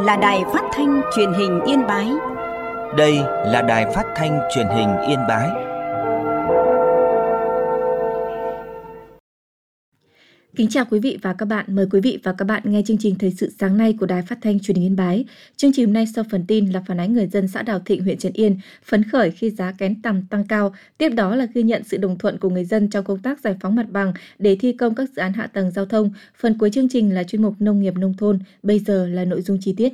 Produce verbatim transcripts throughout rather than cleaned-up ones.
là Đài Phát thanh Truyền hình Yên Bái. Đây là Đài Phát thanh Truyền hình Yên Bái. Kính chào quý vị và các bạn. Mời quý vị và các bạn nghe chương trình Thời sự sáng nay của Đài Phát thanh Truyền hình Yên Bái. Chương trình hôm nay sau phần tin là phản ánh người dân xã Đào Thịnh, huyện Trấn Yên phấn khởi khi giá kén tằm tăng cao. Tiếp đó là ghi nhận sự đồng thuận của người dân trong công tác giải phóng mặt bằng để thi công các dự án hạ tầng giao thông. Phần cuối chương trình là chuyên mục Nông nghiệp nông thôn. Bây giờ là nội dung chi tiết.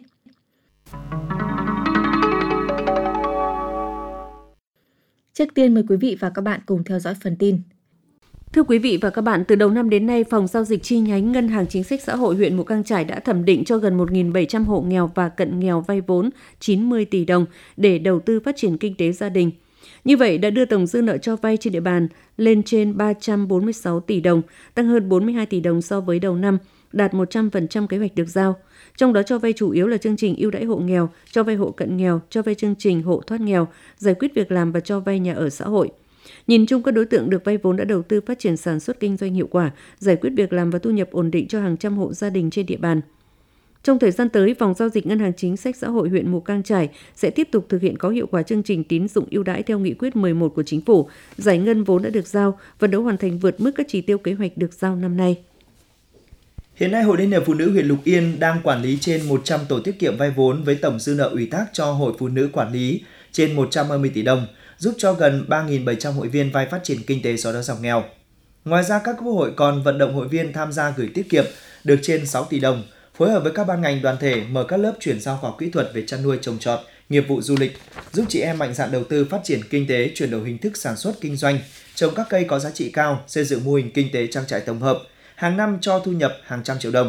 Trước tiên mời quý vị và các bạn cùng theo dõi phần tin. Thưa quý vị và các bạn, từ đầu năm đến nay, Phòng Giao dịch chi nhánh Ngân hàng Chính sách Xã hội huyện Mù Cang Chải đã thẩm định cho gần một nghìn bảy trăm hộ nghèo và cận nghèo vay vốn chín mươi tỷ đồng để đầu tư phát triển kinh tế gia đình. Như vậy đã đưa tổng dư nợ cho vay trên địa bàn lên trên ba trăm bốn mươi sáu tỷ đồng, tăng hơn bốn mươi hai tỷ đồng so với đầu năm, đạt một trăm phần trăm kế hoạch được giao. Trong đó cho vay chủ yếu là chương trình ưu đãi hộ nghèo, cho vay hộ cận nghèo, cho vay chương trình hộ thoát nghèo, giải quyết việc làm và cho vay nhà ở xã hội. Nhìn chung, các đối tượng được vay vốn đã đầu tư phát triển sản xuất kinh doanh hiệu quả, giải quyết việc làm và thu nhập ổn định cho hàng trăm hộ gia đình trên địa bàn. Trong thời gian tới, Phòng Giao dịch Ngân hàng Chính sách Xã hội huyện Mù Cang Chải sẽ tiếp tục thực hiện có hiệu quả chương trình tín dụng ưu đãi theo nghị quyết mười một của Chính phủ, giải ngân vốn đã được giao, phấn đấu hoàn thành vượt mức các chỉ tiêu kế hoạch được giao năm nay. Hiện nay, Hội Liên hiệp Phụ nữ huyện Lục Yên đang quản lý trên một trăm tổ tiết kiệm vay vốn với tổng dư nợ ủy thác cho Hội Phụ nữ quản lý trên một trăm hai mươi tỷ đồng, giúp cho gần ba nghìn bảy trăm hội viên vay phát triển kinh tế xóa đói giảm nghèo. Ngoài ra, các cấp hội còn vận động hội viên tham gia gửi tiết kiệm được trên sáu tỷ đồng, phối hợp với các ban ngành đoàn thể mở các lớp chuyển giao khoa học kỹ thuật về chăn nuôi trồng trọt, nghiệp vụ du lịch, giúp chị em mạnh dạn đầu tư phát triển kinh tế, chuyển đổi hình thức sản xuất kinh doanh, trồng các cây có giá trị cao, xây dựng mô hình kinh tế trang trại tổng hợp, hàng năm cho thu nhập hàng trăm triệu đồng.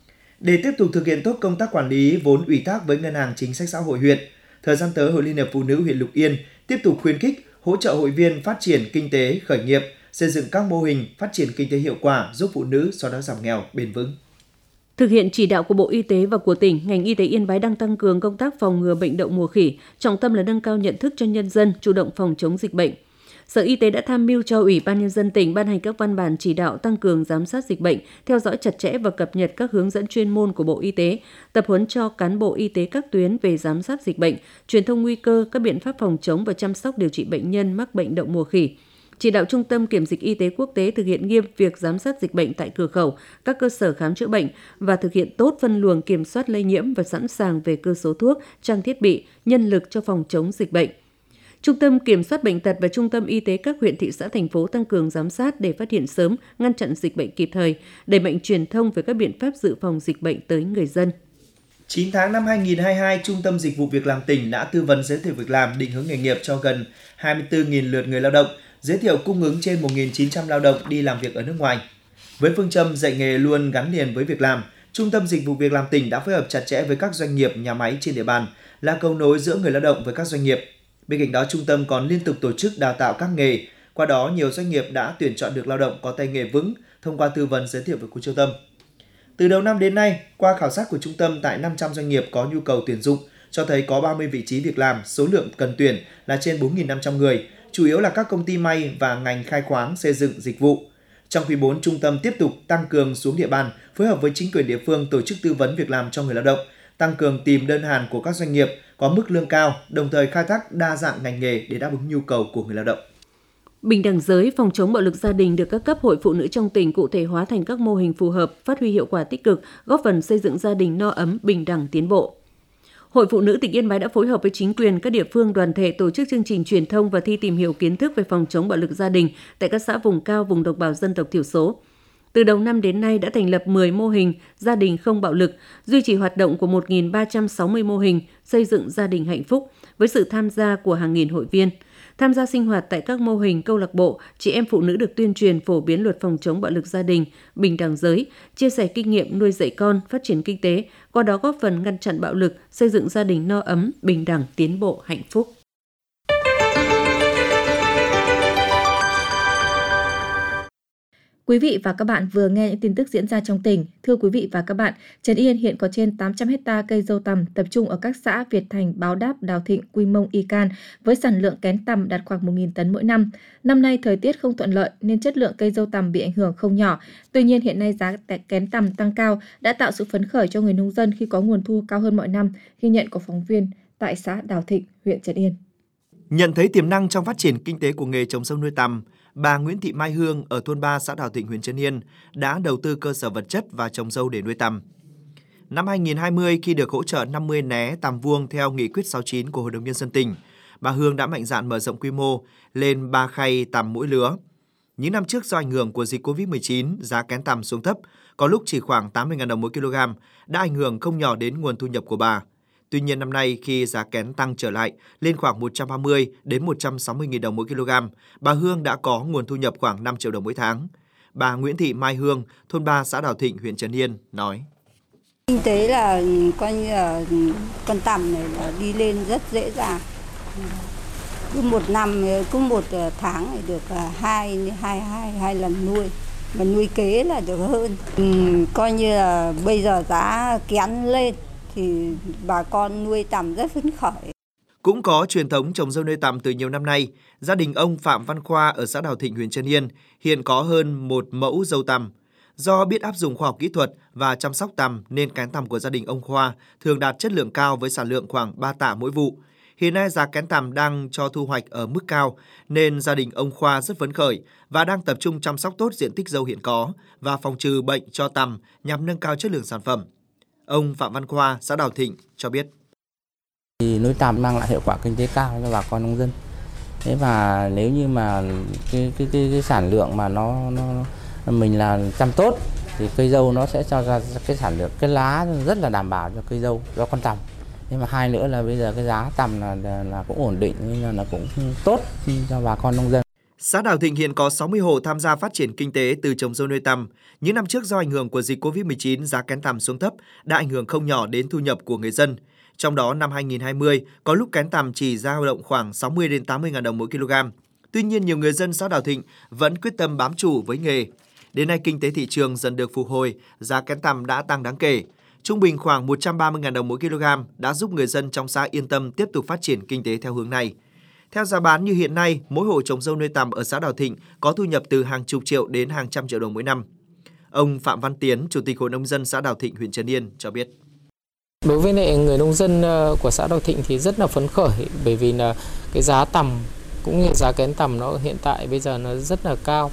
Để tiếp tục thực hiện tốt công tác quản lý vốn ủy thác với Ngân hàng Chính sách Xã hội huyện, thời gian tới, Hội Liên hiệp Phụ nữ huyện Lục Yên tiếp tục khuyến khích, hỗ trợ hội viên phát triển kinh tế, khởi nghiệp, xây dựng các mô hình phát triển kinh tế hiệu quả giúp phụ nữ xóa đói giảm nghèo bền vững. Thực hiện chỉ đạo của Bộ Y tế và của tỉnh, ngành y tế Yên Bái đang tăng cường công tác phòng ngừa bệnh đậu mùa khỉ, trọng tâm là nâng cao nhận thức cho nhân dân chủ động phòng chống dịch bệnh. Sở Y tế đã tham mưu cho Ủy ban Nhân dân tỉnh ban hành các văn bản chỉ đạo tăng cường giám sát dịch bệnh, theo dõi chặt chẽ và cập nhật các hướng dẫn chuyên môn của Bộ Y tế, tập huấn cho cán bộ y tế các tuyến về giám sát dịch bệnh, truyền thông nguy cơ, các biện pháp phòng chống và chăm sóc điều trị bệnh nhân mắc bệnh đậu mùa khỉ. Chỉ đạo Trung tâm Kiểm dịch Y tế Quốc tế thực hiện nghiêm việc giám sát dịch bệnh tại cửa khẩu, các cơ sở khám chữa bệnh và thực hiện tốt phân luồng kiểm soát lây nhiễm và sẵn sàng về cơ số thuốc, trang thiết bị, nhân lực cho phòng chống dịch bệnh. Trung tâm Kiểm soát Bệnh tật và Trung tâm Y tế các huyện, thị xã, thành phố tăng cường giám sát để phát hiện sớm, ngăn chặn dịch bệnh kịp thời, đẩy mạnh truyền thông về các biện pháp dự phòng dịch bệnh tới người dân. chín tháng năm hai nghìn không trăm hai mươi hai, Trung tâm Dịch vụ Việc làm tỉnh đã tư vấn giới thiệu việc làm, định hướng nghề nghiệp cho gần hai mươi tư nghìn lượt người lao động, giới thiệu cung ứng trên một nghìn chín trăm lao động đi làm việc ở nước ngoài. Với phương châm dạy nghề luôn gắn liền với việc làm, Trung tâm Dịch vụ Việc làm tỉnh đã phối hợp chặt chẽ với các doanh nghiệp, nhà máy trên địa bàn, là cầu nối giữa người lao động với các doanh nghiệp. Bên cạnh đó, trung tâm còn liên tục tổ chức đào tạo các nghề. Qua đó, nhiều doanh nghiệp đã tuyển chọn được lao động có tay nghề vững thông qua tư vấn giới thiệu với khu trung tâm. Từ đầu năm đến nay, qua khảo sát của trung tâm tại năm trăm doanh nghiệp có nhu cầu tuyển dụng, cho thấy có ba mươi vị trí việc làm, số lượng cần tuyển là trên bốn nghìn năm trăm người, chủ yếu là các công ty may và ngành khai khoáng, xây dựng, dịch vụ. Trong quý bốn, trung tâm tiếp tục tăng cường xuống địa bàn, phối hợp với chính quyền địa phương tổ chức tư vấn việc làm cho người lao động, tăng cường tìm đơn hàng của các doanh nghiệp có mức lương cao, đồng thời khai thác đa dạng ngành nghề để đáp ứng nhu cầu của người lao động. Bình đẳng giới, phòng chống bạo lực gia đình được các cấp hội phụ nữ trong tỉnh cụ thể hóa thành các mô hình phù hợp, phát huy hiệu quả tích cực, góp phần xây dựng gia đình no ấm, bình đẳng, tiến bộ. Hội Phụ nữ tỉnh Yên Bái đã phối hợp với chính quyền, các địa phương, đoàn thể tổ chức chương trình truyền thông và thi tìm hiểu kiến thức về phòng chống bạo lực gia đình tại các xã vùng cao, vùng đồng bào dân tộc thiểu số. Từ đầu năm đến nay đã thành lập mười mô hình gia đình không bạo lực, duy trì hoạt động của một nghìn ba trăm sáu mươi mô hình xây dựng gia đình hạnh phúc với sự tham gia của hàng nghìn hội viên. Tham gia sinh hoạt tại các mô hình câu lạc bộ, chị em phụ nữ được tuyên truyền phổ biến luật phòng chống bạo lực gia đình, bình đẳng giới, chia sẻ kinh nghiệm nuôi dạy con, phát triển kinh tế, qua đó góp phần ngăn chặn bạo lực, xây dựng gia đình no ấm, bình đẳng, tiến bộ, hạnh phúc. Quý vị và các bạn vừa nghe những tin tức diễn ra trong tỉnh. Thưa quý vị và các bạn, Trấn Yên hiện có trên tám trăm hecta cây dâu tằm tập trung ở các xã Việt Thành, Báo Đáp, Đào Thịnh, Quy Mông, Y Can với sản lượng kén tằm đạt khoảng một nghìn tấn mỗi năm. Năm nay thời tiết không thuận lợi nên chất lượng cây dâu tằm bị ảnh hưởng không nhỏ. Tuy nhiên hiện nay giá kén tằm tăng cao đã tạo sự phấn khởi cho người nông dân khi có nguồn thu cao hơn mọi năm, ghi nhận của phóng viên tại xã Đào Thịnh, huyện Trấn Yên. Nhận thấy tiềm năng trong phát triển kinh tế của nghề trồng dâu nuôi tằm, bà Nguyễn Thị Mai Hương ở thôn ba xã Đào Thịnh, huyện Trấn Yên đã đầu tư cơ sở vật chất và trồng dâu để nuôi tằm. Năm hai nghìn không trăm hai mươi, khi được hỗ trợ năm mươi né tằm vuông theo nghị quyết sáu mươi chín của Hội đồng Nhân dân tỉnh, bà Hương đã mạnh dạn mở rộng quy mô lên ba khay tằm mỗi lứa. Những năm trước do ảnh hưởng của dịch covid mười chín, giá kén tằm xuống thấp, có lúc chỉ khoảng tám mươi nghìn đồng mỗi kg, đã ảnh hưởng không nhỏ đến nguồn thu nhập của bà. Tuy nhiên năm nay khi giá kén tăng trở lại lên khoảng một trăm ba mươi đến một trăm sáu mươi nghìn đồng mỗi kg, bà Hương đã có nguồn thu nhập khoảng năm triệu đồng mỗi tháng. Bà Nguyễn Thị Mai Hương, thôn ba xã Đào Thịnh, huyện Trấn Yên nói: Kinh tế là coi như là con tằm này là đi lên rất dễ dàng. Cứ một năm, cứ một tháng thì được hai, hai, hai, hai lần nuôi. Mà nuôi kế là được hơn. Ừ, coi như là bây giờ giá kén lên thì bà con nuôi tằm rất phấn khởi. Cũng có truyền thống trồng dâu nuôi tằm từ nhiều năm nay, gia đình ông Phạm Văn Khoa ở xã Đào Thịnh, huyện Trấn Yên hiện có hơn một mẫu dâu tằm. Do biết áp dụng khoa học kỹ thuật và chăm sóc tằm nên kén tằm của gia đình ông Khoa thường đạt chất lượng cao với sản lượng khoảng ba tạ mỗi vụ. Hiện nay giá kén tằm đang cho thu hoạch ở mức cao nên gia đình ông Khoa rất phấn khởi và đang tập trung chăm sóc tốt diện tích dâu hiện có và phòng trừ bệnh cho tằm nhằm nâng cao chất lượng sản phẩm. Ông Phạm Văn Khoa, xã Đào Thịnh cho biết: Thì nuôi tằm mang lại hiệu quả kinh tế cao cho bà con nông dân. Thế và nếu như mà cái cái cái, cái sản lượng mà nó nó mình là chăm tốt thì cây dâu nó sẽ cho ra cái sản lượng, cái lá rất là đảm bảo cho cây dâu, cho con tằm. Nhưng mà hai nữa là bây giờ cái giá tằm là, là là cũng ổn định nên là, là cũng tốt cho bà con nông dân. Xã Đào Thịnh hiện có sáu mươi hộ tham gia phát triển kinh tế từ trồng dâu nuôi tằm. Những năm trước do ảnh hưởng của dịch covid mười chín, giá kén tằm xuống thấp đã ảnh hưởng không nhỏ đến thu nhập của người dân. Trong đó năm hai nghìn không trăm hai mươi, có lúc kén tằm chỉ dao động khoảng sáu mươi đến tám mươi nghìn đồng mỗi kg. Tuy nhiên nhiều người dân xã Đào Thịnh vẫn quyết tâm bám trụ với nghề. Đến nay kinh tế thị trường dần được phục hồi, giá kén tằm đã tăng đáng kể. Trung bình khoảng một trăm ba mươi nghìn đồng mỗi kg đã giúp người dân trong xã yên tâm tiếp tục phát triển kinh tế theo hướng này. Theo giá bán như hiện nay, mỗi hộ trồng dâu nuôi tằm ở xã Đào Thịnh có thu nhập từ hàng chục triệu đến hàng trăm triệu đồng mỗi năm. Ông Phạm Văn Tiến, Chủ tịch Hội nông dân xã Đào Thịnh, huyện Trấn Yên cho biết: Đối với lại người nông dân của xã Đào Thịnh thì rất là phấn khởi bởi vì là cái giá tằm cũng như giá kén tằm nó hiện tại bây giờ nó rất là cao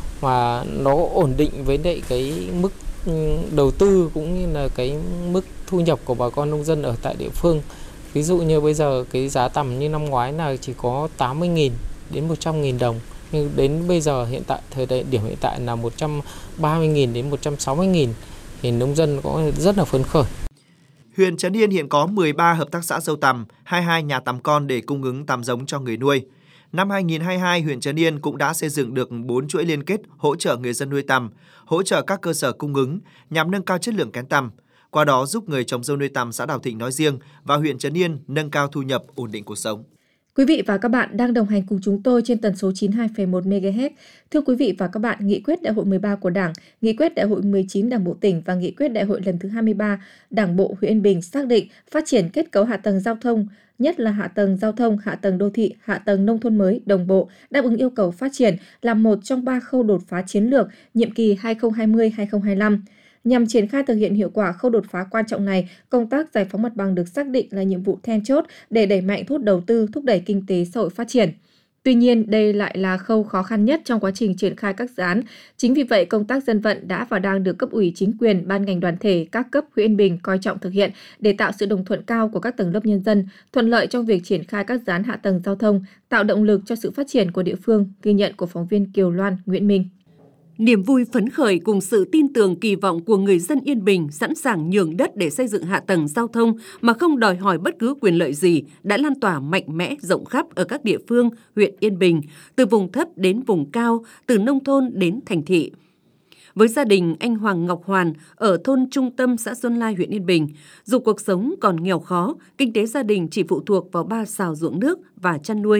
và nó ổn định với lại cái mức đầu tư cũng như là cái mức thu nhập của bà con nông dân ở tại địa phương. Ví dụ như bây giờ cái giá tằm như năm ngoái là chỉ có tám mươi nghìn đến một trăm nghìn đồng. Nhưng đến bây giờ hiện tại, thời điểm hiện tại là một trăm ba mươi nghìn đến một trăm sáu mươi nghìn thì nông dân có rất là phấn khởi. Huyện Trấn Yên hiện có mười ba hợp tác xã dâu tằm, hai mươi hai nhà tằm con để cung ứng tằm giống cho người nuôi. Năm hai nghìn không trăm hai mươi hai, huyện Trấn Yên cũng đã xây dựng được bốn chuỗi liên kết hỗ trợ người dân nuôi tằm, hỗ trợ các cơ sở cung ứng nhằm nâng cao chất lượng kén tằm. Qua đó giúp người trồng dâu nuôi tằm xã Đào Thịnh nói riêng và huyện Trấn Yên nâng cao thu nhập, ổn định cuộc sống. Quý vị và các bạn đang đồng hành cùng chúng tôi trên tần số chín mươi hai phẩy một mê ga héc. Thưa quý vị và các bạn, nghị quyết Đại hội mười ba của Đảng, nghị quyết Đại hội mười chín Đảng bộ tỉnh và nghị quyết Đại hội lần thứ hai mươi ba Đảng bộ huyện Yên Bình xác định phát triển kết cấu hạ tầng giao thông, nhất là hạ tầng giao thông, hạ tầng đô thị, hạ tầng nông thôn mới đồng bộ, đáp ứng yêu cầu phát triển là một trong ba khâu đột phá chiến lược nhiệm kỳ hai nghìn không trăm hai mươi đến hai nghìn không trăm hai mươi lăm. Nhằm triển khai thực hiện hiệu quả khâu đột phá quan trọng này, công tác giải phóng mặt bằng được xác định là nhiệm vụ then chốt để đẩy mạnh thu hút đầu tư, thúc đẩy kinh tế xã hội phát triển. Tuy nhiên, đây lại là khâu khó khăn nhất trong quá trình triển khai các dự án. Chính vì vậy, công tác dân vận đã và đang được cấp ủy chính quyền, ban ngành đoàn thể, các cấp huyện Yên Bình coi trọng thực hiện để tạo sự đồng thuận cao của các tầng lớp nhân dân, thuận lợi trong việc triển khai các dự án hạ tầng giao thông, tạo động lực cho sự phát triển của địa phương, ghi nhận của phóng viên Kiều Loan, Nguyễn Minh. Niềm vui phấn khởi cùng sự tin tưởng kỳ vọng của người dân Yên Bình sẵn sàng nhường đất để xây dựng hạ tầng giao thông mà không đòi hỏi bất cứ quyền lợi gì đã lan tỏa mạnh mẽ rộng khắp ở các địa phương huyện Yên Bình, từ vùng thấp đến vùng cao, từ nông thôn đến thành thị. Với gia đình anh Hoàng Ngọc Hoàn ở thôn Trung Tâm, xã Xuân Lai, huyện Yên Bình, dù cuộc sống còn nghèo khó, kinh tế gia đình chỉ phụ thuộc vào ba sào ruộng nước và chăn nuôi.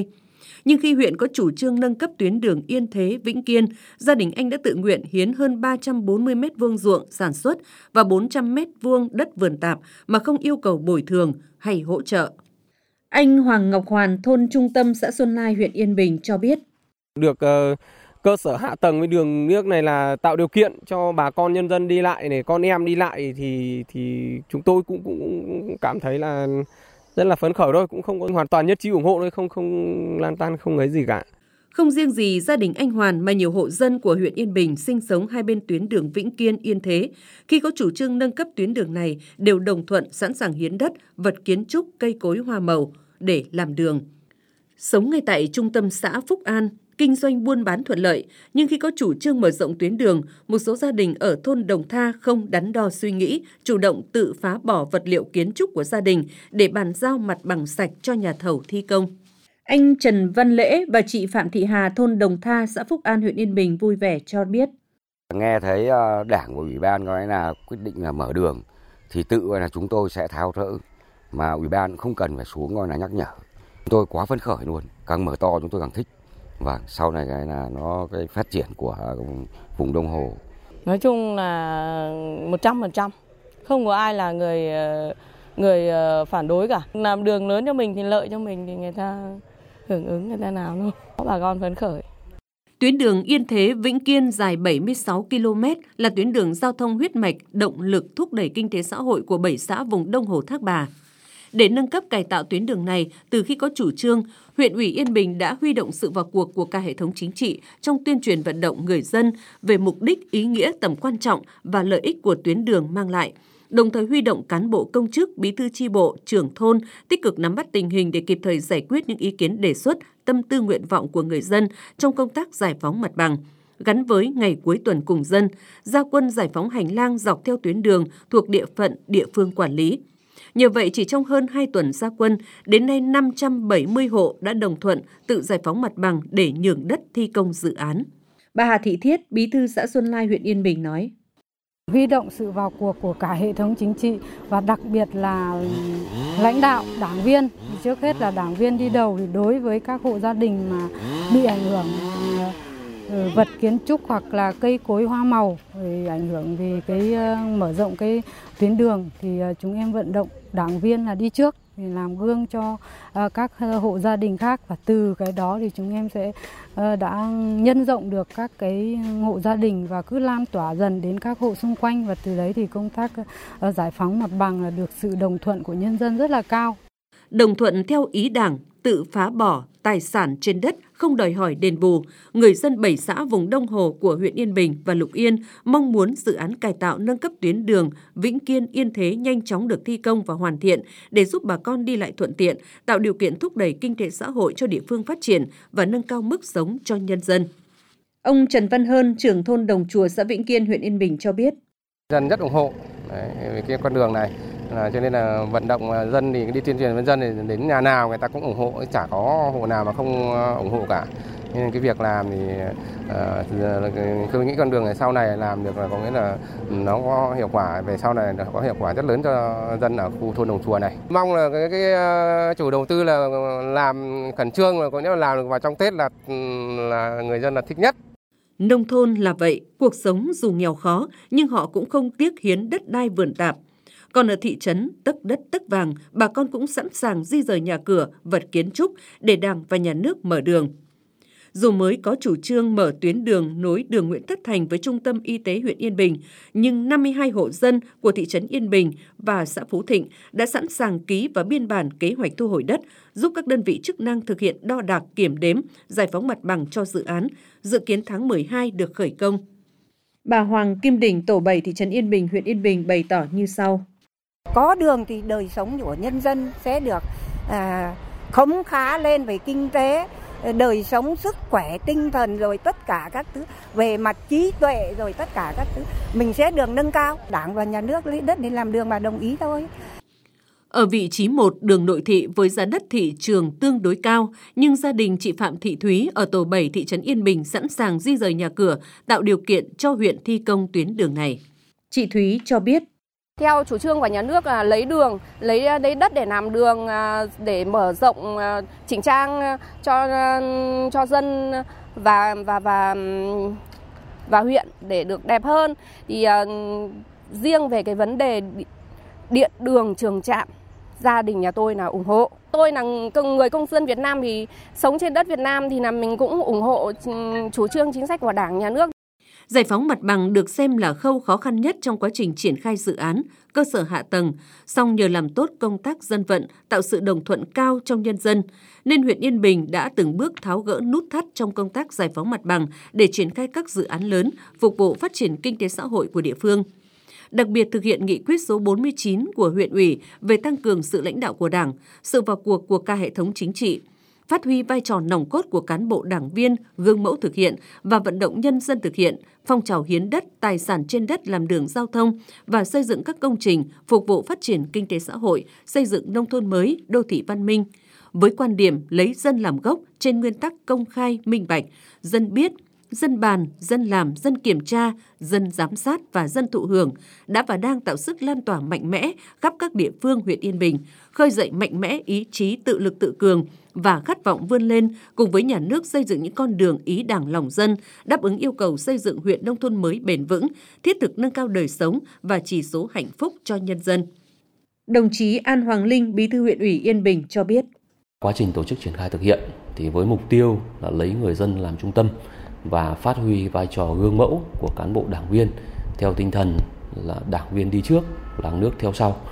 Nhưng khi huyện có chủ trương nâng cấp tuyến đường Yên Thế - Vĩnh Kiên, gia đình anh đã tự nguyện hiến hơn ba trăm bốn mươi mét vuông ruộng sản xuất và bốn trăm mét vuông đất vườn tạp mà không yêu cầu bồi thường hay hỗ trợ. Anh Hoàng Ngọc Hoàn, thôn Trung Tâm, xã Xuân Lai, huyện Yên Bình cho biết. Được uh, cơ sở hạ tầng với đường nước này là tạo điều kiện cho bà con nhân dân đi lại này, con em đi lại thì thì chúng tôi cũng cũng cảm thấy là rất là phấn khởi thôi, cũng không có hoàn toàn nhất trí ủng hộ thôi, không không lan tan không ấy gì cả. Không riêng gì gia đình anh Hoàn mà nhiều hộ dân của huyện Yên Bình sinh sống hai bên tuyến đường Vĩnh Kiên - Yên Thế, khi có chủ trương nâng cấp tuyến đường này đều đồng thuận sẵn sàng hiến đất, vật kiến trúc, cây cối hoa màu để làm đường. Sống ngay tại trung tâm xã Phúc An, kinh doanh buôn bán thuận lợi, nhưng khi có chủ trương mở rộng tuyến đường, một số gia đình ở thôn Đồng Tha không đắn đo suy nghĩ, chủ động tự phá bỏ vật liệu kiến trúc của gia đình để bàn giao mặt bằng sạch cho nhà thầu thi công. Anh Trần Văn Lễ và chị Phạm Thị Hà, thôn Đồng Tha, xã Phúc An, huyện Yên Bình vui vẻ cho biết. Nghe thấy Đảng và Ủy ban nói là quyết định là mở đường thì tự là chúng tôi sẽ tháo rỡ, mà Ủy ban không cần phải xuống gọi là nhắc nhở. Chúng tôi quá phấn khởi luôn, càng mở to chúng tôi càng thích. Và sau này cái là nó cái phát triển của vùng Đông Hồ. Nói chung là một trăm phần trăm, không có ai là người người phản đối cả. Làm đường lớn cho mình thì lợi cho mình thì người ta hưởng ứng, người ta làm thôi. Bà con phấn khởi. Tuyến đường Yên Thế - Vĩnh Kiên dài bảy mươi sáu ki lô mét là tuyến đường giao thông huyết mạch, động lực thúc đẩy kinh tế xã hội của bảy xã vùng Đông Hồ Thác Bà. Để nâng cấp cải tạo tuyến đường này, từ khi có chủ trương, huyện ủy Yên Bình đã huy động sự vào cuộc của cả hệ thống chính trị trong tuyên truyền vận động người dân về mục đích, ý nghĩa, tầm quan trọng và lợi ích của tuyến đường mang lại, đồng thời huy động cán bộ công chức, bí thư chi bộ, trưởng thôn tích cực nắm bắt tình hình để kịp thời giải quyết những ý kiến đề xuất, tâm tư nguyện vọng của người dân trong công tác giải phóng mặt bằng. Gắn với ngày cuối tuần cùng dân, ra quân giải phóng hành lang dọc theo tuyến đường thuộc địa phận địa phương quản lý. Nhờ vậy, chỉ trong hơn hai tuần ra quân, đến nay năm trăm bảy mươi hộ đã đồng thuận tự giải phóng mặt bằng để nhường đất thi công dự án. Bà Hà Thị Thiết, bí thư xã Xuân Lai, huyện Yên Bình nói. Huy động sự vào cuộc của cả hệ thống chính trị và đặc biệt là lãnh đạo, đảng viên. Trước hết là đảng viên đi đầu thì đối với các hộ gia đình mà bị ảnh hưởng vật kiến trúc hoặc là cây cối hoa màu thì ảnh hưởng vì cái mở rộng cái tuyến đường thì chúng em vận động đảng viên là đi trước thì làm gương cho các hộ gia đình khác, và từ cái đó thì chúng em sẽ đã nhân rộng được các cái hộ gia đình và cứ lan tỏa dần đến các hộ xung quanh, và từ đấy thì công tác giải phóng mặt bằng là được sự đồng thuận của nhân dân rất là cao. Đồng thuận theo ý Đảng, tự phá bỏ tài sản trên đất, không đòi hỏi đền bù, người dân bảy xã vùng Đông Hồ của huyện Yên Bình và Lục Yên mong muốn dự án cải tạo nâng cấp tuyến đường Vĩnh Kiên - Yên Thế nhanh chóng được thi công và hoàn thiện để giúp bà con đi lại thuận tiện, tạo điều kiện thúc đẩy kinh tế xã hội cho địa phương phát triển và nâng cao mức sống cho nhân dân. Ông Trần Văn Hơn, trưởng thôn Đồng Chùa, xã Vĩnh Kiên, huyện Yên Bình cho biết. Dân rất ủng hộ đấy, về cái con đường này. À, cho nên là vận động dân thì đi tuyên truyền với dân thì đến nhà nào người ta cũng ủng hộ, chả có hộ nào mà không ủng hộ cả. Nên cái việc làm thì uh, tôi nghĩ con đường này sau này làm được là có nghĩa là nó có hiệu quả, về sau này có hiệu quả rất lớn cho dân ở khu thôn Đồng Chùa này. Mong là cái, cái uh, chủ đầu tư là làm khẩn trương, là có nghĩa là làm được vào trong Tết là là người dân là thích nhất. Nông thôn là vậy, cuộc sống dù nghèo khó nhưng họ cũng không tiếc hiến đất đai vườn tạp. Còn ở thị trấn tấc đất tấc vàng, bà con cũng sẵn sàng di rời nhà cửa, vật kiến trúc để Đảng và Nhà nước mở đường. Dù mới có chủ trương mở tuyến đường nối đường Nguyễn Tất Thành với Trung tâm Y tế huyện Yên Bình, nhưng năm mươi hai hộ dân của thị trấn Yên Bình và xã Phú Thịnh đã sẵn sàng ký và biên bản kế hoạch thu hồi đất, giúp các đơn vị chức năng thực hiện đo đạc, kiểm đếm, giải phóng mặt bằng cho dự án, dự kiến tháng mười hai được khởi công. Bà Hoàng Kim Đình, tổ bảy thị trấn Yên Bình, huyện Yên Bình bày tỏ như sau. Có đường thì đời sống của nhân dân sẽ được à, khấm khá lên về kinh tế, đời sống, sức khỏe, tinh thần, rồi tất cả các thứ về mặt trí tuệ, rồi tất cả các thứ mình sẽ được nâng cao. Đảng và Nhà nước lấy đất để làm đường mà đồng ý thôi. Ở vị trí một, đường nội thị với giá đất thị trường tương đối cao, nhưng gia đình chị Phạm Thị Thúy ở tổ bảy thị trấn Yên Bình sẵn sàng di rời nhà cửa, tạo điều kiện cho huyện thi công tuyến đường này. Chị Thúy cho biết. Theo chủ trương của nhà nước là lấy đường, lấy lấy đất để làm đường, để mở rộng, chỉnh trang cho cho dân và và và và huyện để được đẹp hơn. Thì uh, riêng về cái vấn đề điện, đường, trường trạm, gia đình nhà tôi là ủng hộ. Tôi là người công dân Việt Nam thì sống trên đất Việt Nam thì là mình cũng ủng hộ chủ trương chính sách của Đảng, nhà nước. Giải phóng mặt bằng được xem là khâu khó khăn nhất trong quá trình triển khai dự án, cơ sở hạ tầng, song nhờ làm tốt công tác dân vận, tạo sự đồng thuận cao trong nhân dân, nên huyện Yên Bình đã từng bước tháo gỡ nút thắt trong công tác giải phóng mặt bằng để triển khai các dự án lớn, phục vụ phát triển kinh tế xã hội của địa phương. Đặc biệt thực hiện nghị quyết số bốn mươi chín của huyện ủy về tăng cường sự lãnh đạo của Đảng, sự vào cuộc của cả hệ thống chính trị, phát huy vai trò nòng cốt của cán bộ đảng viên, gương mẫu thực hiện và vận động nhân dân thực hiện, phong trào hiến đất, tài sản trên đất làm đường giao thông và xây dựng các công trình phục vụ phát triển kinh tế xã hội, xây dựng nông thôn mới, đô thị văn minh. Với quan điểm lấy dân làm gốc trên nguyên tắc công khai, minh bạch, dân biết, dân bàn, dân làm, dân kiểm tra, dân giám sát và dân thụ hưởng đã và đang tạo sức lan tỏa mạnh mẽ khắp các địa phương huyện Yên Bình, khơi dậy mạnh mẽ ý chí tự lực tự cường và khát vọng vươn lên cùng với nhà nước xây dựng những con đường ý Đảng lòng dân, đáp ứng yêu cầu xây dựng huyện nông thôn mới bền vững, thiết thực nâng cao đời sống và chỉ số hạnh phúc cho nhân dân. Đồng chí An Hoàng Linh, Bí thư huyện ủy Yên Bình cho biết. Quá trình tổ chức triển khai thực hiện thì với mục tiêu là lấy người dân làm trung tâm và phát huy vai trò gương mẫu của cán bộ đảng viên theo tinh thần là đảng viên đi trước, làng nước theo sau,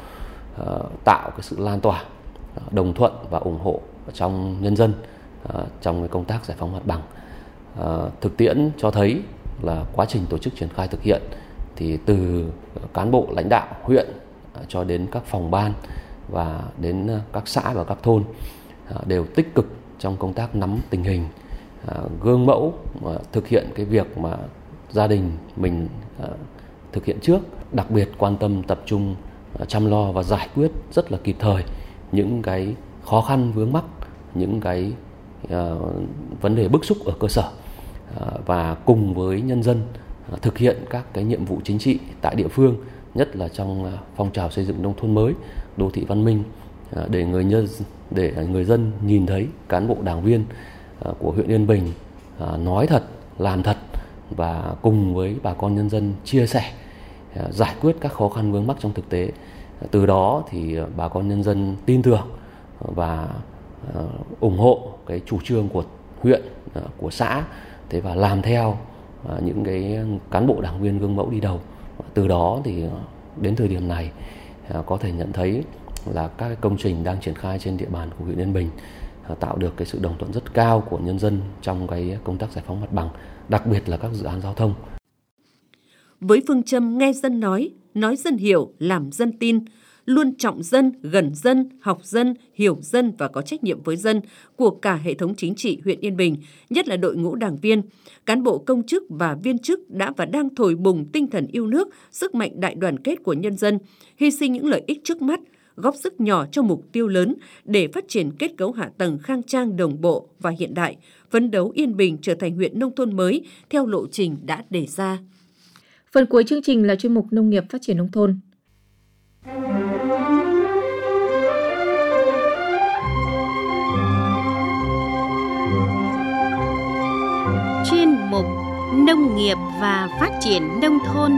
tạo cái sự lan tỏa, đồng thuận và ủng hộ trong nhân dân trong cái công tác giải phóng mặt bằng. Thực tiễn cho thấy là quá trình tổ chức triển khai thực hiện thì từ cán bộ lãnh đạo huyện cho đến các phòng ban và đến các xã và các thôn đều tích cực trong công tác nắm tình hình, gương mẫu thực hiện cái việc mà gia đình mình thực hiện trước, đặc biệt quan tâm tập trung chăm lo và giải quyết rất là kịp thời những cái khó khăn vướng mắc, những cái uh, vấn đề bức xúc ở cơ sở uh, và cùng với nhân dân uh, thực hiện các cái nhiệm vụ chính trị tại địa phương, nhất là trong uh, phong trào xây dựng nông thôn mới, đô thị văn minh, uh, để người nhân để người dân nhìn thấy cán bộ đảng viên uh, của huyện Yên Bình uh, nói thật, làm thật và cùng với bà con nhân dân chia sẻ, uh, giải quyết các khó khăn vướng mắc trong thực tế. Uh, từ đó thì uh, bà con nhân dân tin tưởng và uh, ủng hộ cái chủ trương của huyện, uh, của xã, thế và làm theo uh, những cái cán bộ đảng viên gương mẫu đi đầu. Từ đó thì uh, đến thời điểm này uh, có thể nhận thấy là các cái công trình đang triển khai trên địa bàn của huyện Yên Bình uh, tạo được cái sự đồng thuận rất cao của nhân dân trong cái công tác giải phóng mặt bằng, đặc biệt là các dự án giao thông. Với phương châm nghe dân nói, nói dân hiểu, làm dân tin, luôn trọng dân, gần dân, học dân, hiểu dân và có trách nhiệm với dân của cả hệ thống chính trị huyện Yên Bình, nhất là đội ngũ đảng viên, cán bộ công chức và viên chức đã và đang thổi bùng tinh thần yêu nước, sức mạnh đại đoàn kết của nhân dân, hy sinh những lợi ích trước mắt, góp sức nhỏ cho mục tiêu lớn để phát triển kết cấu hạ tầng khang trang đồng bộ và hiện đại, phấn đấu Yên Bình trở thành huyện nông thôn mới theo lộ trình đã đề ra. Phần cuối chương trình là chuyên mục Nông nghiệp phát triển nông thôn. Chuyên mục Nông nghiệp và phát triển nông thôn.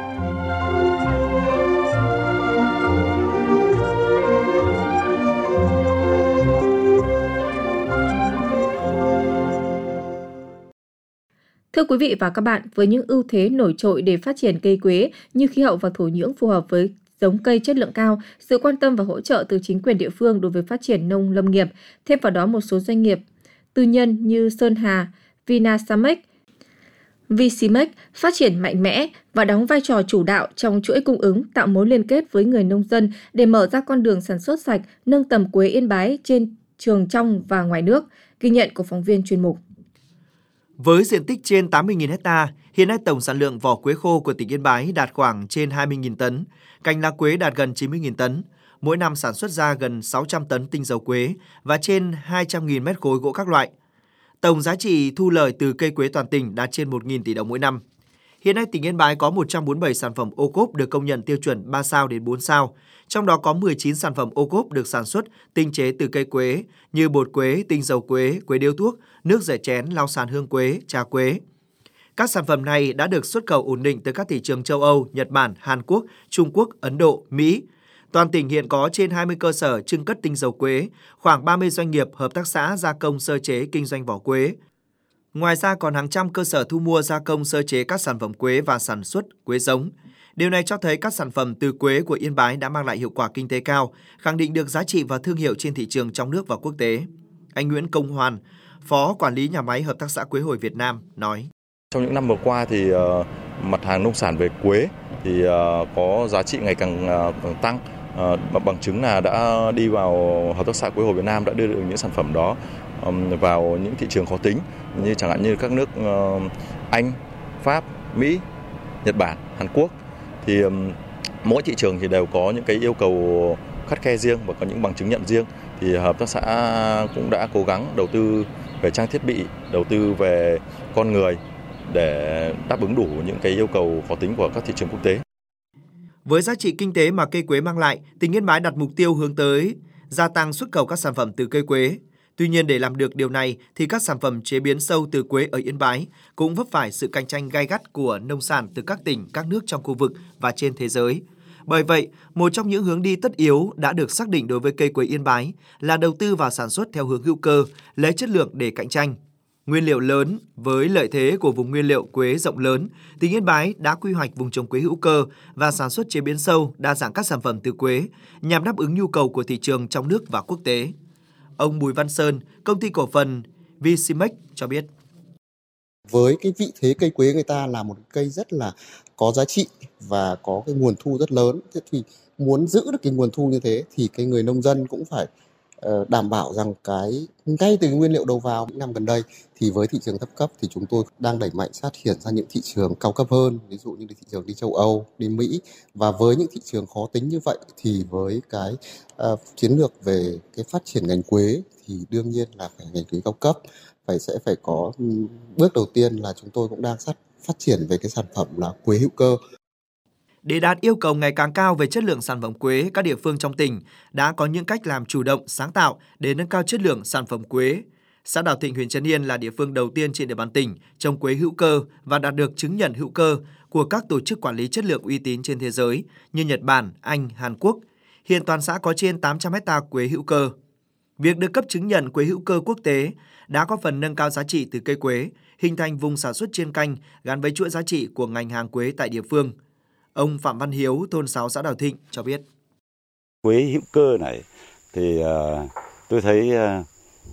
Thưa quý vị và các bạn, với những ưu thế nổi trội để phát triển cây quế như khí hậu và thổ nhưỡng phù hợp với giống cây chất lượng cao, sự quan tâm và hỗ trợ từ chính quyền địa phương đối với phát triển nông lâm nghiệp, thêm vào đó một số doanh nghiệp tư nhân như Sơn Hà, Vinasamex, Visimex phát triển mạnh mẽ và đóng vai trò chủ đạo trong chuỗi cung ứng, tạo mối liên kết với người nông dân để mở ra con đường sản xuất sạch, nâng tầm quế Yên Bái trên trường trong và ngoài nước. Ghi nhận của phóng viên chuyên mục. Với diện tích trên tám mươi nghìn ha, hiện nay tổng sản lượng vỏ quế khô của tỉnh Yên Bái đạt khoảng trên hai mươi nghìn tấn, cành lá quế đạt gần chín mươi nghìn tấn. Mỗi năm sản xuất ra gần sáu trăm tấn tinh dầu quế và trên hai trăm nghìn mét khối gỗ các loại. Tổng giá trị thu lời từ cây quế toàn tỉnh đạt trên một nghìn tỷ đồng mỗi năm. Hiện nay tỉnh Yên Bái có một trăm bốn mươi bảy sản phẩm ô cốp được công nhận tiêu chuẩn ba sao đến bốn sao. Trong đó có mười chín sản phẩm ô cốp được sản xuất tinh chế từ cây quế như bột quế, tinh dầu quế, quế điếu thuốc, nước rửa chén, lau sàn hương quế, trà quế. Các sản phẩm này đã được xuất khẩu ổn định tới các thị trường châu Âu, Nhật Bản, Hàn Quốc, Trung Quốc, Ấn Độ, Mỹ. Toàn tỉnh hiện có trên hai mươi cơ sở trưng cất tinh dầu quế, khoảng ba mươi doanh nghiệp, hợp tác xã gia công sơ chế kinh doanh vỏ quế. Ngoài ra còn hàng trăm cơ sở thu mua gia công sơ chế các sản phẩm quế và sản xuất quế giống. Điều này cho thấy các sản phẩm từ quế của Yên Bái đã mang lại hiệu quả kinh tế cao, khẳng định được giá trị và thương hiệu trên thị trường trong nước và quốc tế. Anh Nguyễn Công Hoàn, Phó Quản lý Nhà máy Hợp tác xã Quế Hồi Việt Nam nói. Trong những năm vừa qua thì uh, mặt hàng nông sản về quế thì uh, có giá trị ngày càng, uh, càng tăng. Uh, bằng chứng là đã đi vào Hợp tác xã Quế Hồi Việt Nam đã đưa được những sản phẩm đó um, vào những thị trường khó tính như chẳng hạn như các nước uh, Anh, Pháp, Mỹ, Nhật Bản, Hàn Quốc. Thì um, mỗi thị trường thì đều có những cái yêu cầu khắt khe riêng và có những bằng chứng nhận riêng. Thì hợp tác xã cũng đã cố gắng đầu tư về trang thiết bị, đầu tư về con người để đáp ứng đủ những cái yêu cầu khó tính của các thị trường quốc tế. Với giá trị kinh tế mà cây quế mang lại, tỉnh Yên Bái đặt mục tiêu hướng tới gia tăng xuất khẩu các sản phẩm từ cây quế. Tuy nhiên để làm được điều này thì các sản phẩm chế biến sâu từ quế ở Yên Bái cũng vấp phải sự cạnh tranh gay gắt của nông sản từ các tỉnh, các nước trong khu vực và trên thế giới. Bởi vậy, một trong những hướng đi tất yếu đã được xác định đối với cây quế Yên Bái là đầu tư vào sản xuất theo hướng hữu cơ, lấy chất lượng để cạnh tranh. Nguyên liệu lớn với lợi thế của vùng nguyên liệu quế rộng lớn, tỉnh Yên Bái đã quy hoạch vùng trồng quế hữu cơ và sản xuất chế biến sâu, đa dạng các sản phẩm từ quế nhằm đáp ứng nhu cầu của thị trường trong nước và quốc tế. Ông Bùi Văn Sơn, công ty cổ phần Visimex cho biết. Với cái vị thế cây quế người ta là một cây rất là có giá trị và có cái nguồn thu rất lớn. Thế thì muốn giữ được cái nguồn thu như thế thì cái người nông dân cũng phải uh, đảm bảo rằng cái ngay từ nguyên liệu đầu vào những năm gần đây thì với thị trường thấp cấp thì chúng tôi đang đẩy mạnh phát triển ra những thị trường cao cấp hơn, ví dụ như thị trường đi châu Âu, đi Mỹ. Và với những thị trường khó tính như vậy thì với cái uh, chiến lược về cái phát triển ngành quế thì đương nhiên là phải ngành quế cao cấp, phải sẽ phải có bước đầu tiên là chúng tôi cũng đang sát phát triển về cái sản phẩm là quế hữu cơ. Để đạt yêu cầu ngày càng cao về chất lượng sản phẩm quế, các địa phương trong tỉnh đã có những cách làm chủ động, sáng tạo để nâng cao chất lượng sản phẩm quế. Xã Đào Thịnh, huyện Trấn Yên là địa phương đầu tiên trên địa bàn tỉnh trồng quế hữu cơ và đạt được chứng nhận hữu cơ của các tổ chức quản lý chất lượng uy tín trên thế giới như Nhật Bản, Anh, Hàn Quốc. Hiện toàn xã có trên tám trăm héc ta quế hữu cơ. Việc được cấp chứng nhận quế hữu cơ quốc tế đã có phần nâng cao giá trị từ cây quế, hình thành vùng sản xuất chuyên canh gắn với chuỗi giá trị của ngành hàng quế tại địa phương. Ông Phạm Văn Hiếu, thôn sáu xã Đào Thịnh cho biết. Quế hữu cơ này thì uh, tôi thấy uh,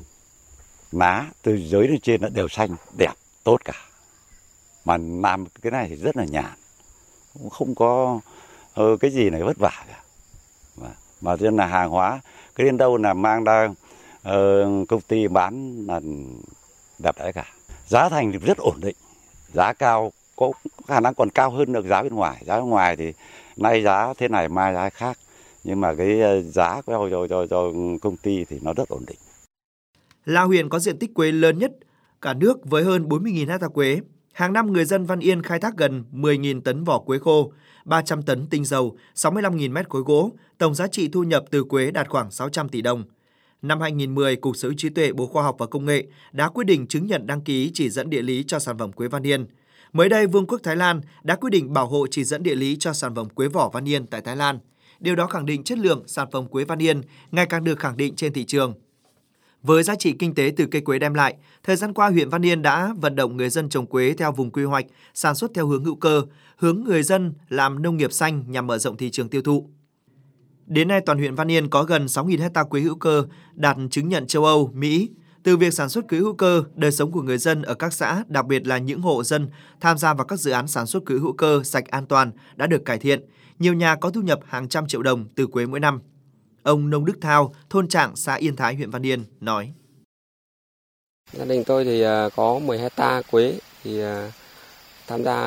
má từ dưới lên trên nó đều xanh, đẹp, tốt cả. Mà làm cái này thì rất là nhàn, cũng không có uh, cái gì này vất vả cả. Mà, mà nên là hàng hóa, cái đến đâu là mang ra uh, công ty bán là đẹp đấy cả. Giá thành thì rất ổn định, giá cao, có khả năng còn cao hơn được giá bên ngoài. Giá bên ngoài thì nay giá thế này, mai giá khác. Nhưng mà cái giá cho, cho, cho, cho công ty thì nó rất ổn định. Là huyện có diện tích quế lớn nhất cả nước với hơn bốn mươi nghìn héc ta quế. Hàng năm người dân Văn Yên khai thác gần mười nghìn tấn vỏ quế khô, ba trăm tấn tinh dầu, sáu mươi lăm nghìn mét khối gỗ. Tổng giá trị thu nhập từ quế đạt khoảng sáu trăm tỷ đồng. Năm hai nghìn không trăm mười, Cục Sở hữu trí tuệ Bộ Khoa học và Công nghệ đã quyết định chứng nhận đăng ký chỉ dẫn địa lý cho sản phẩm quế Văn Yên. Mới đây, Vương quốc Thái Lan đã quyết định bảo hộ chỉ dẫn địa lý cho sản phẩm quế vỏ Văn Yên tại Thái Lan. Điều đó khẳng định chất lượng sản phẩm quế Văn Yên ngày càng được khẳng định trên thị trường. Với giá trị kinh tế từ cây quế đem lại, thời gian qua huyện Văn Yên đã vận động người dân trồng quế theo vùng quy hoạch, sản xuất theo hướng hữu cơ, hướng người dân làm nông nghiệp xanh nhằm mở rộng thị trường tiêu thụ. Đến nay, toàn huyện Văn Yên có gần sáu nghìn héc ta quế hữu cơ đạt chứng nhận châu Âu, Mỹ. Từ việc sản xuất quế hữu cơ, đời sống của người dân ở các xã, đặc biệt là những hộ dân tham gia vào các dự án sản xuất quế hữu cơ sạch an toàn đã được cải thiện. Nhiều nhà có thu nhập hàng trăm triệu đồng từ quế mỗi năm. Ông Nông Đức Thao, thôn Trạng, xã Yên Thái, huyện Văn Yên nói: Gia đình tôi thì có mười héc ta quế, thì tham gia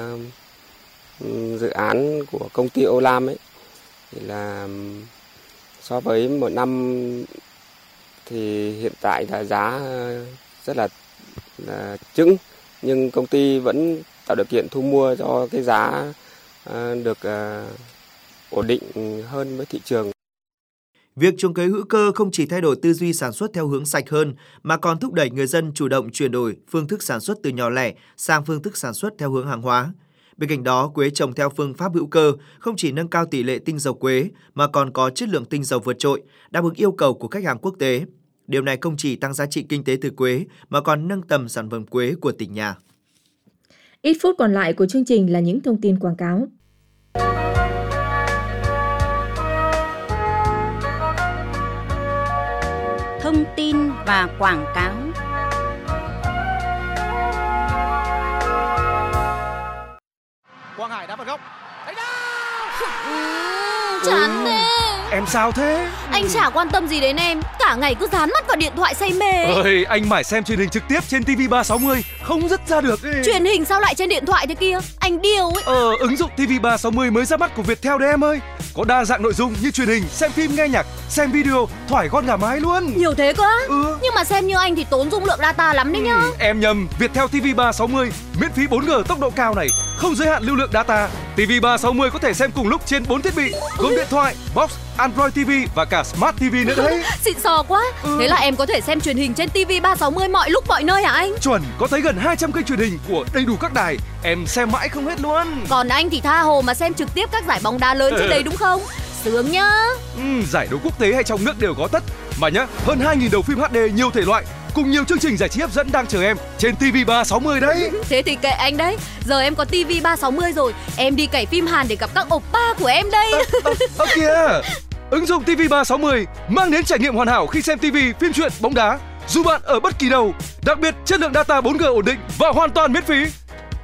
dự án của công ty Olam ấy, thì là so với một năm thì hiện tại là giá rất là, là chững, nhưng công ty vẫn tạo điều kiện thu mua cho cái giá được ổn định hơn với thị trường. Việc trồng cấy hữu cơ không chỉ thay đổi tư duy sản xuất theo hướng sạch hơn, mà còn thúc đẩy người dân chủ động chuyển đổi phương thức sản xuất từ nhỏ lẻ sang phương thức sản xuất theo hướng hàng hóa. Bên cạnh đó, quế trồng theo phương pháp hữu cơ không chỉ nâng cao tỷ lệ tinh dầu quế, mà còn có chất lượng tinh dầu vượt trội, đáp ứng yêu cầu của khách hàng quốc tế. Điều này không chỉ tăng giá trị kinh tế từ quế, mà còn nâng tầm sản phẩm quế của tỉnh nhà. Ít phút còn lại của chương trình là những thông tin quảng cáo. Thông tin và quảng cáo. Quang Hải đá vào góc. Chán thế. Em sao thế? Anh chả quan tâm gì đến em, cả ngày cứ dán mắt vào điện thoại say mê. Ơi, anh mải xem truyền hình trực tiếp trên ti vi ba sáu mươi, không dứt ra được ấy. Truyền hình sao lại trên điện thoại thế kia? Anh điêu ấy. Ờ, ứng dụng ti vi ba sáu mươi mới ra mắt của Viettel đấy em ơi. Có đa dạng nội dung như truyền hình, xem phim, nghe nhạc, xem video, thoải con gà mái luôn. Nhiều thế cơ á? Ừ. Nhưng mà xem như anh thì tốn dung lượng data lắm đấy nhá. Ừ, em nhầm, Viettel ti vi ba sáu mươi miễn phí bốn G tốc độ cao này, không giới hạn lưu lượng data. ti vi ba sáu mươi có thể xem cùng lúc trên bốn thiết bị, gồm điện thoại, box, Android ti vi và cả Smart ti vi nữa đấy. Xịn sò quá. Ừ. Thế là em có thể xem truyền hình trên ti vi ba sáu mươi mọi lúc mọi nơi hả anh? Chuẩn, có tới gần hai trăm kênh truyền hình của đầy đủ các đài, em xem mãi không hết luôn. Còn anh thì tha hồ mà xem trực tiếp các giải bóng đá lớn trên đấy đúng không? Sướng nhá. Ừ, giải đấu quốc tế hay trong nước đều có tất. Mà nhá, hơn hai nghìn đầu phim hát đê nhiều thể loại cùng nhiều chương trình giải trí hấp dẫn đang chờ em trên ti vi ba sáu mươi đấy. Thế thì kệ anh đấy. Giờ em có ti vi ba sáu mươi rồi, em đi cày phim Hàn để gặp các oppa của em đây. Ơ à, à, kìa. Ứng dụng ti vi ba sáu mươi mang đến trải nghiệm hoàn hảo khi xem ti vi, phim truyện, bóng đá, dù bạn ở bất kỳ đâu. Đặc biệt chất lượng data bốn G ổn định và hoàn toàn miễn phí.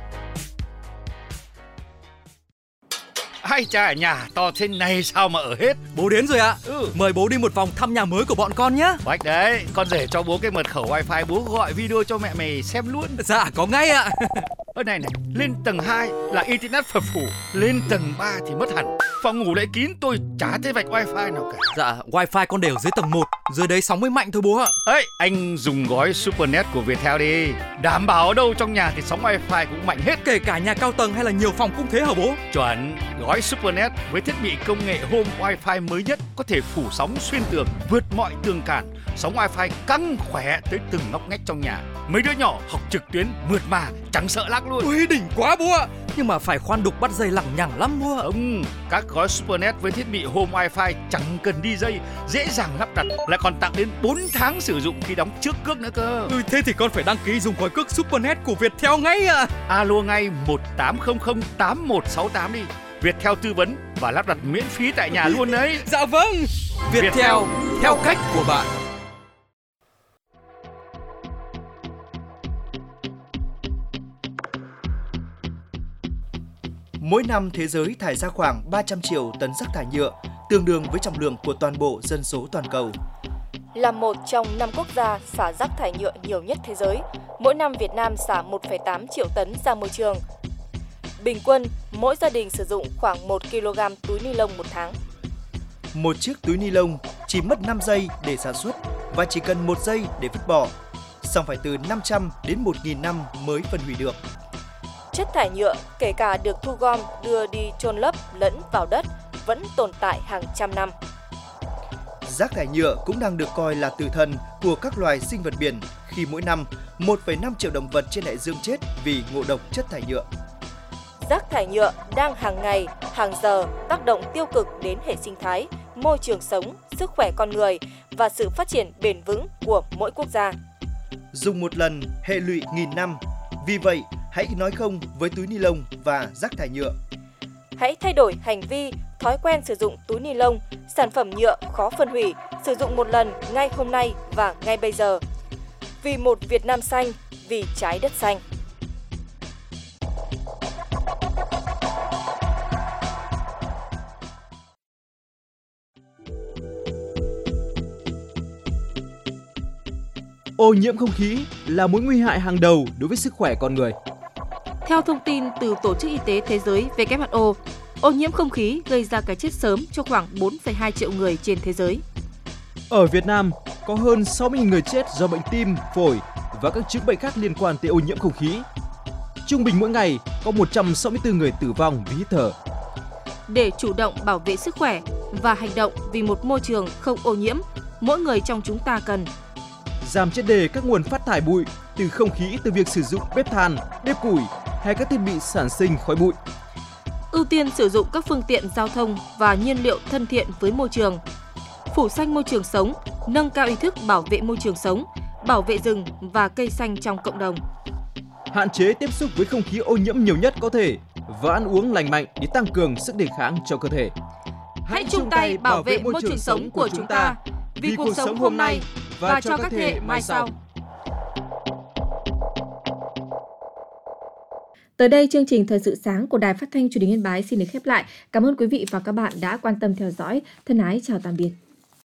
Ai chà, nhà to thế này sao mà ở hết. Bố đến rồi ạ. Ừ. Mời bố đi một vòng thăm nhà mới của bọn con nhé. Bách đấy, con rể cho bố cái mật khẩu wifi, bố gọi video cho mẹ mày xem luôn. Dạ, có ngay ạ. Ơ này này, lên tầng hai là internet phập phù, lên tầng ba thì mất hẳn. Phòng ngủ lại kín, tôi chả thấy vạch wifi nào cả. Dạ, wifi con để ở dưới tầng một, dưới đấy sóng mới mạnh thôi bố ạ. Ấy, anh dùng gói Supernet của Viettel đi. Đảm bảo ở đâu trong nhà thì sóng wifi cũng mạnh hết. Kể cả nhà cao tầng hay là nhiều phòng cũng thế hả bố? Chuẩn, gói Supernet với thiết bị công nghệ Home Wifi mới nhất có thể phủ sóng xuyên tường, vượt mọi tường cản. Sóng wifi căng khỏe tới từng ngóc ngách trong nhà. Mấy đứa nhỏ học trực tuyến mượt mà, chẳng sợ lag luôn. Ui, đỉnh quá bố ạ. Nhưng mà phải khoan đục bắt dây lằng nhằng lắm bố ạ. Không, các gói Supernet với thiết bị Home Wifi chẳng cần đi dây, dễ dàng lắp đặt, lại còn tặng đến bốn tháng sử dụng khi đóng trước cước nữa cơ. Ừ, thế thì con phải đăng ký dùng gói cước Supernet của Viettel ngay à. Alo ngay một tám không không tám một sáu tám đi. Viettel tư vấn và lắp đặt miễn phí tại nhà luôn đấy. Dạ vâng. Viettel, Viettel theo cách của bạn. Mỗi năm thế giới thải ra khoảng ba trăm triệu tấn rác thải nhựa, tương đương với trọng lượng của toàn bộ dân số toàn cầu. Là một trong năm quốc gia xả rác thải nhựa nhiều nhất thế giới, mỗi năm Việt Nam xả một phẩy tám triệu tấn ra môi trường. Bình quân, mỗi gia đình sử dụng khoảng một ki lô gam túi ni lông một tháng. Một chiếc túi ni lông chỉ mất năm giây để sản xuất và chỉ cần một giây để vứt bỏ, song phải từ năm trăm đến một nghìn năm mới phân hủy được. Chất thải nhựa, kể cả được thu gom đưa đi chôn lấp lẫn vào đất, vẫn tồn tại hàng trăm năm. Rác thải nhựa cũng đang được coi là tử thần của các loài sinh vật biển khi mỗi năm một phẩy năm triệu động vật trên đại dương chết vì ngộ độc chất thải nhựa. Rác thải nhựa đang hàng ngày, hàng giờ tác động tiêu cực đến hệ sinh thái, môi trường sống, sức khỏe con người và sự phát triển bền vững của mỗi quốc gia. Dùng một lần hệ lụy nghìn năm, vì vậy hãy nói không với túi ni lông và rác thải nhựa. Hãy thay đổi hành vi, thói quen sử dụng túi ni lông, sản phẩm nhựa khó phân hủy, sử dụng một lần ngay hôm nay và ngay bây giờ. Vì một Việt Nam xanh, vì trái đất xanh. Ô nhiễm không khí là mối nguy hại hàng đầu đối với sức khỏe con người. Theo thông tin từ Tổ chức Y tế Thế giới W H O, ô nhiễm không khí gây ra cái chết sớm cho khoảng bốn phẩy hai triệu người trên thế giới. Ở Việt Nam, có hơn sáu mươi nghìn người chết do bệnh tim, phổi và các chứng bệnh khác liên quan tới ô nhiễm không khí. Trung bình mỗi ngày có một trăm sáu mươi tư người tử vong vì hít thở. Để chủ động bảo vệ sức khỏe và hành động vì một môi trường không ô nhiễm, mỗi người trong chúng ta cần giảm triệt để các nguồn phát thải bụi từ không khí từ việc sử dụng bếp than, bếp củi hay các thiết bị sản sinh khói bụi. Ưu tiên sử dụng các phương tiện giao thông và nhiên liệu thân thiện với môi trường. Phủ xanh môi trường sống, nâng cao ý thức bảo vệ môi trường sống, bảo vệ rừng và cây xanh trong cộng đồng. Hạn chế tiếp xúc với không khí ô nhiễm nhiều nhất có thể và ăn uống lành mạnh để tăng cường sức đề kháng cho cơ thể. Hãy chung tay bảo vệ môi trường sống của chúng ta vì cuộc sống hôm nay và cho các thế hệ mai sau. Tới đây, chương trình Thời sự sáng của Đài Phát thanh Truyền hình Yên Bái xin được khép lại. Cảm ơn quý vị và các bạn đã quan tâm theo dõi. Thân ái chào tạm biệt.